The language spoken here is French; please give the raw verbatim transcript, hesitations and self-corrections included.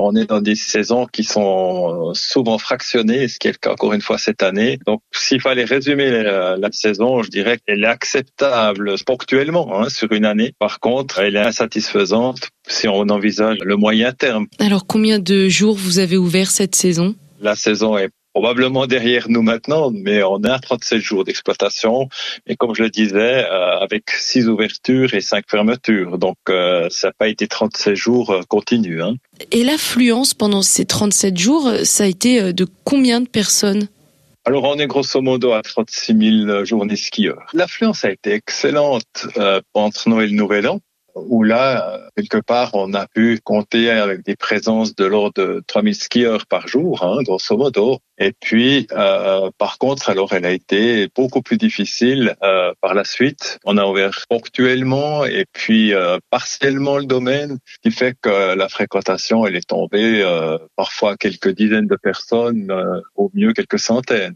on est dans des saisons qui sont souvent fractionnées, ce qui est le cas encore une fois cette année. Donc, s'il fallait résumer la, la saison, je dirais qu'elle est acceptable ponctuellement hein, sur une année. Par contre, elle est insatisfaisante si on envisage le moyen terme. Alors, combien de jours vous avez ouvert cette saison ? La saison est probablement derrière nous maintenant, mais on a trente-sept jours d'exploitation. Et comme je le disais, euh, avec six ouvertures et cinq fermetures. Donc, euh, ça n'a pas été trente-sept jours euh, continus. Hein. Et l'affluence pendant ces trente-sept jours, ça a été de combien de personnes ? Alors, on est grosso modo à trente-six mille journées skieurs. L'affluence a été excellente euh, entre Noël et Nouvel An, où là, quelque part, on a pu compter avec des présences de l'ordre de trois mille skieurs par jour, hein, grosso modo. Et puis, euh, par contre, alors elle a été beaucoup plus difficile euh, par la suite. On a ouvert ponctuellement et puis euh, partiellement le domaine, ce qui fait que la fréquentation, elle est tombée euh, parfois à quelques dizaines de personnes, euh, au mieux quelques centaines.